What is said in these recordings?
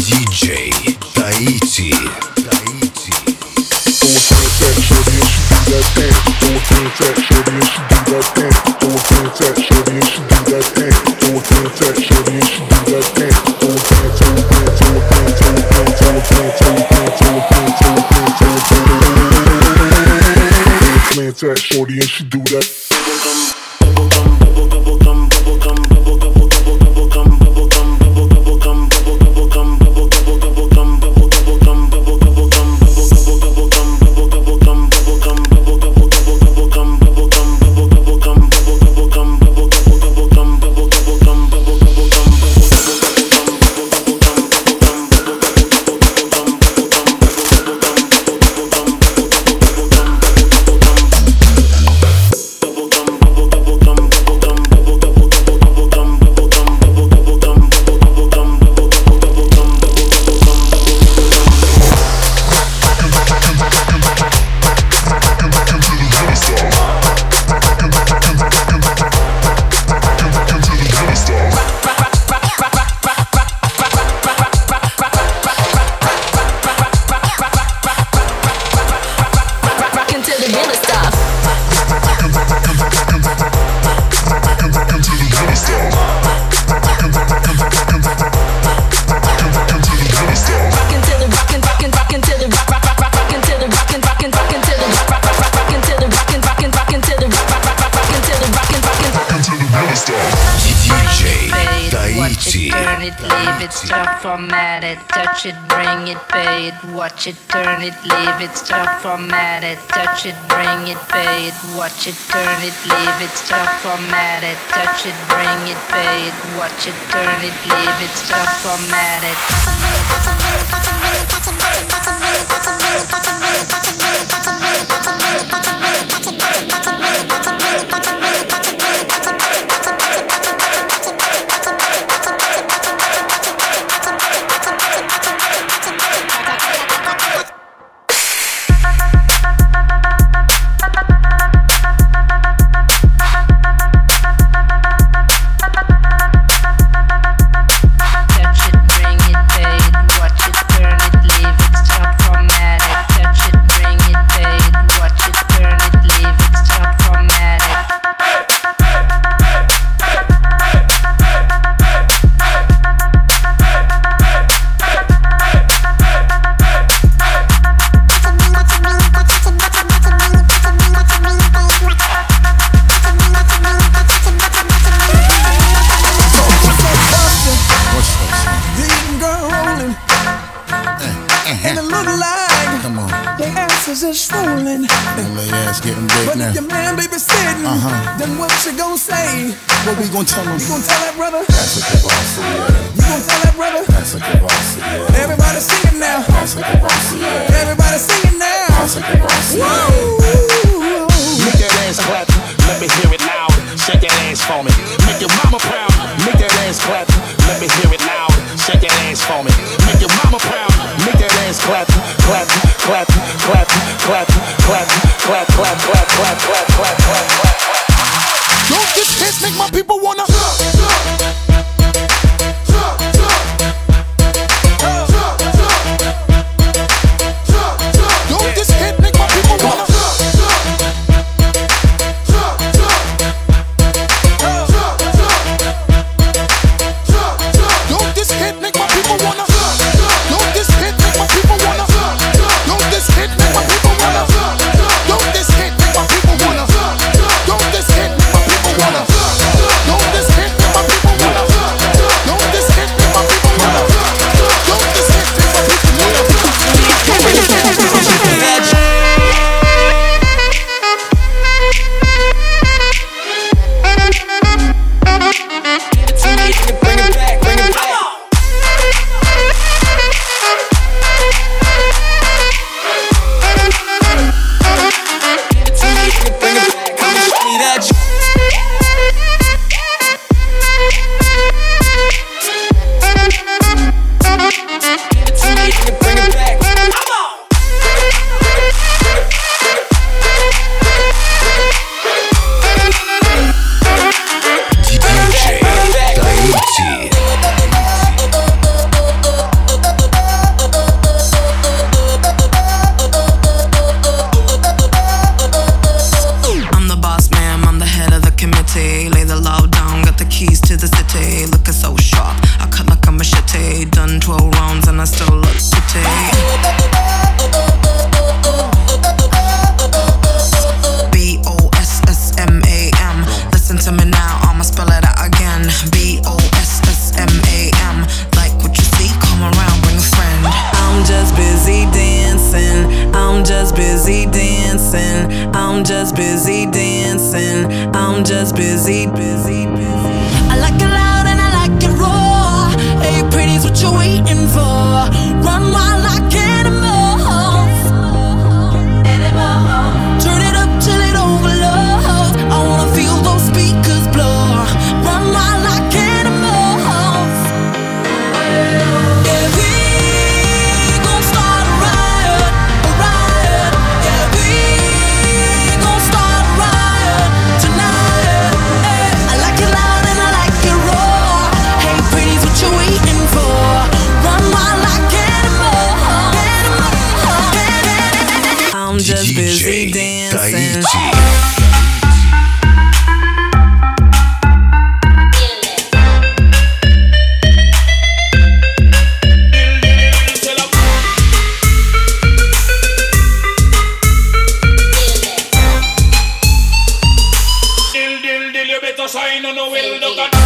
DJ Tahiti. Throw a contact shorty and she do that dance. Throw a contact shorty and she do that dance. Throw a contact shorty and she do that dance. Throw a contact shorty and she do that dance. Throw a contact shorty and she do that. Format it, touch it, bring it, pay it, watch it, turn it, leave it, stop, format it, touch it, bring it, pay it, watch it, turn it, leave it, stop, format it, touch it, bring it, pay it, watch it, turn it, leave it, stop, format it. What we gon' tell him? You gon' tell that brother? That's a good boss, yeah. You gon' tell that brother? That's a good boss, yeah. Everybody sing it now. That's a good boss, yeah. Everybody sing it now. That's a good boss, yeah. Whoa. Make that ass clap, let me hear it loud. Shake that ass for me. Make your mama proud. Make that ass clap, let me hear it loud. Shake that ass for me. Make your mama proud. Make that ass clap, clap, clap, clap, clap, clap, clap, clap, clap, clap, clap, clap, clap, clap. Don't this hit make my people wanna Don't this hit make my people wanna Don't this hit make my people wanna Don't this hit make my people wanna Don't this hit make my people wanna Don't this hit make my people wanna Don't this hit make my people wanna Don't this hit I'm just busy dancing. I'm just busy dancing. I'm just busy. I like it loud and I like it raw. Hey, pretty's what you're waiting for. Run wild like animals. Turn it up till it overloads. I wanna feel those speakers blow. Run wild like animals. Yeah, we gon' start a riot, a riot. Yeah, we gon' start a riot tonight. I like it loud and I like it raw. Hey, pretty's what you're waiting for. Run wild like animals. I'm just busy dancing. Sign on the will look at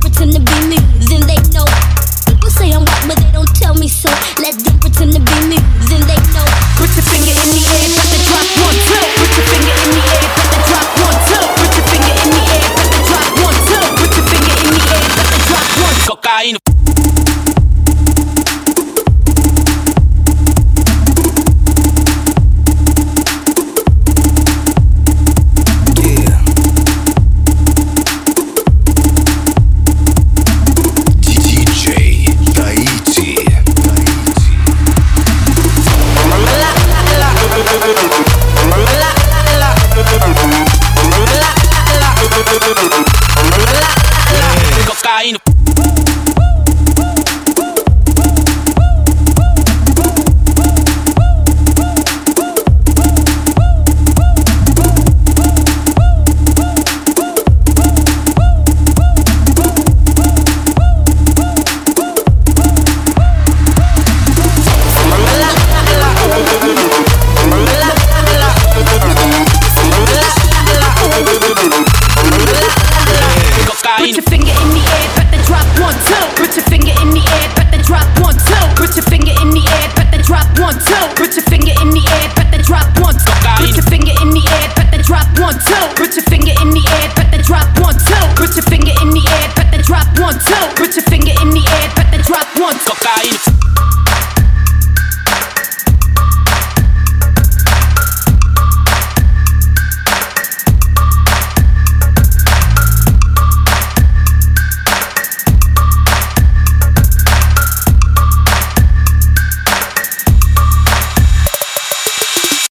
Let them pretend to be me.